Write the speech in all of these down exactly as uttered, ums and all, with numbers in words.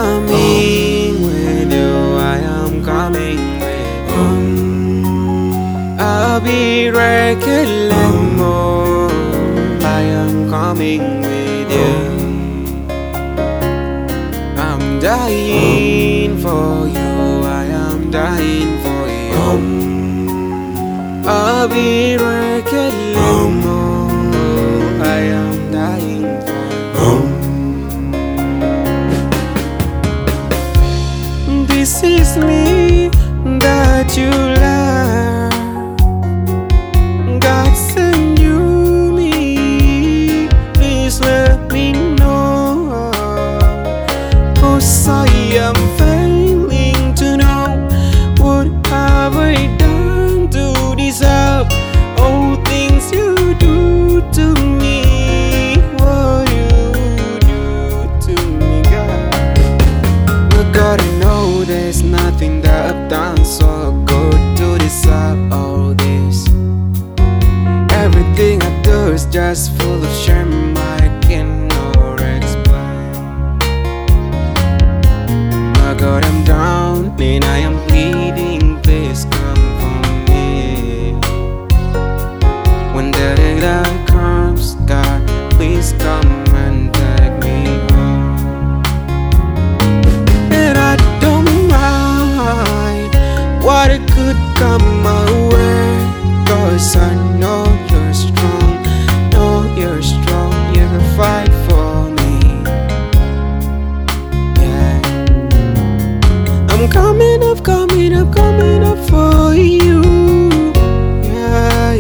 coming with you, I am coming with you. I'll be reckoning more, I am coming with you. I'm dying for you, I am dying for you. I'll be reckoning more, I am dying for you. This is me that you love. God send you me. Please let me know, 'cause I am failing to know what have I done to deserve all things you do to me. What you do to me, God. But God, I know there's nothing that I've done so good to deserve all this. Everything I do is just full of shame, I cannot explain. My God, I'm down and I am pleading, please come for me. When the day that comes, God, please come and take me home. And I don't mind what it could come my way, 'cause I know you're strong, know you're strong, you can fight for me. Yeah, I'm coming up, coming up, coming up for you. Yeah,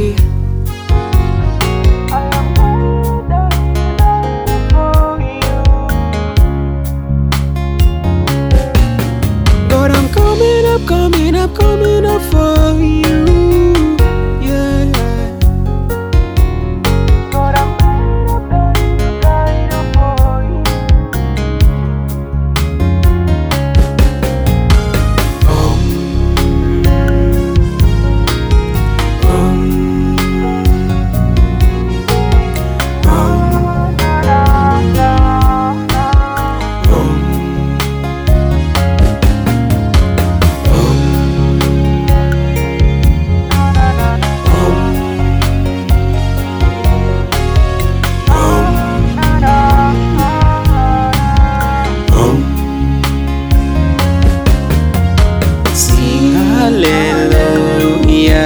I am dying, dying, dying for you. God, I'm coming up, coming up, coming up for you. Hallelujah,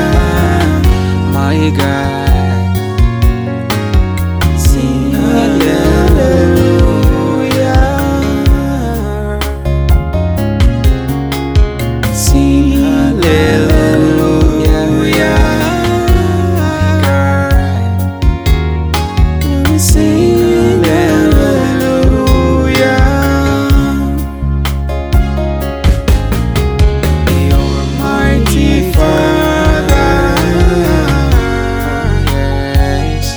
my God. Sing hallelujah. Sing hallelujah, God. Sing hallelujah. You're mighty Father, yes.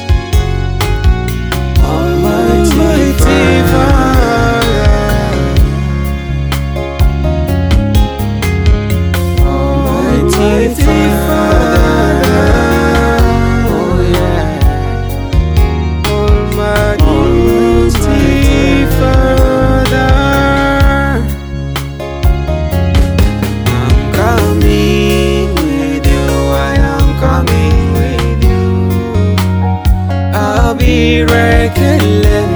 Almighty Father, Almighty Father, oh yeah. Almighty Father, I'm coming with you, I am coming with you. I'll be reckoning